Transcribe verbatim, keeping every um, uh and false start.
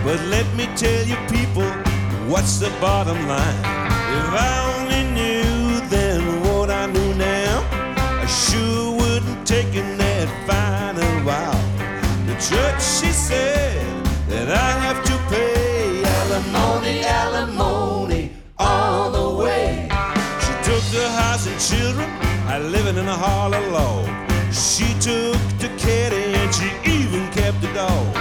But let me tell you people, what's the bottom line? If I only knew then what I knew now, I sure wouldn't take in that final vow. The church, she said that I have to pay alimony, alimony all the way. She took the house and children, I living in a hollow log. She took the caddy and she even kept the dog.